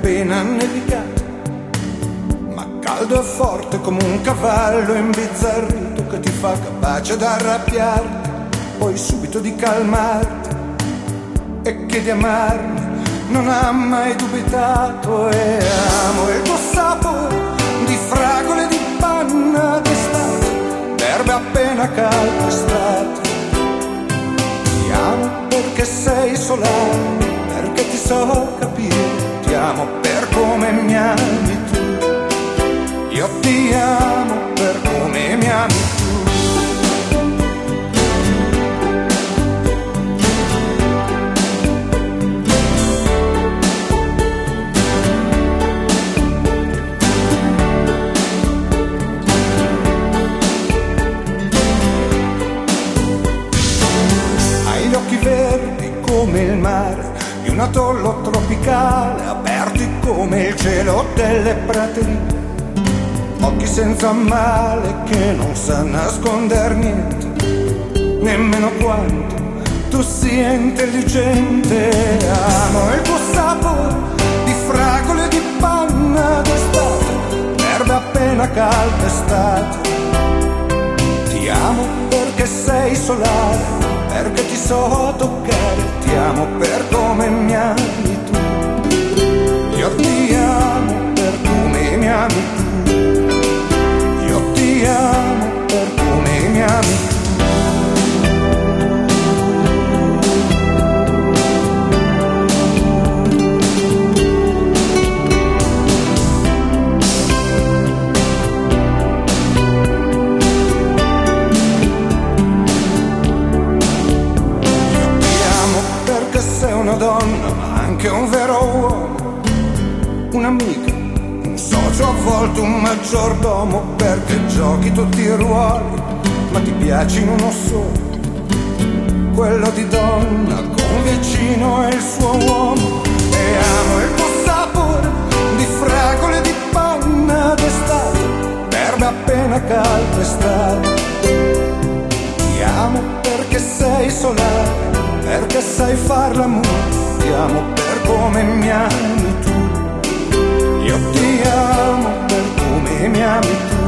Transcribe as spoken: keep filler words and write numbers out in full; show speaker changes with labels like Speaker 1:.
Speaker 1: appena nevicato, ma caldo e forte come un cavallo imbizzarrito che ti fa capace d'arrabbiarti, poi subito di calmarti e che di amarmi non ha mai dubitato. E amo il tuo sapore di fragole di panna d'estate, d'erbe appena calpestate. Ti amo perché sei solare, perché ti so capire, ti amo per come mi ami tu. Io ti amo per come mi ami tu. Hai gli occhi verdi come il mare di un atollo tropicale, aperti come il cielo delle praterie, occhi senza male che non sa nasconder niente, nemmeno quanto tu sia intelligente. Amo il tuo sapore di fragole di panna d'estate, l'erba appena calpestate. Ti amo perché sei solare, perché ti so toccare, ti amo per come mi ami tu. Io ti amo per come mi ami tu. Io ti amo per come mi ami tu. Sei una donna, ma anche un vero uomo, un'amica, un socio, a volte un maggiordomo, perché giochi tutti i ruoli, ma ti piace in uno solo, quello di donna con vicino è il suo uomo. E amo il tuo sapore di fragole di panna d'estate, d'erbe appena calpestate. Ti amo perché sei solare, perché sai far l'amore, ti amo per come mi ami tu. Io ti amo per come mi ami tu.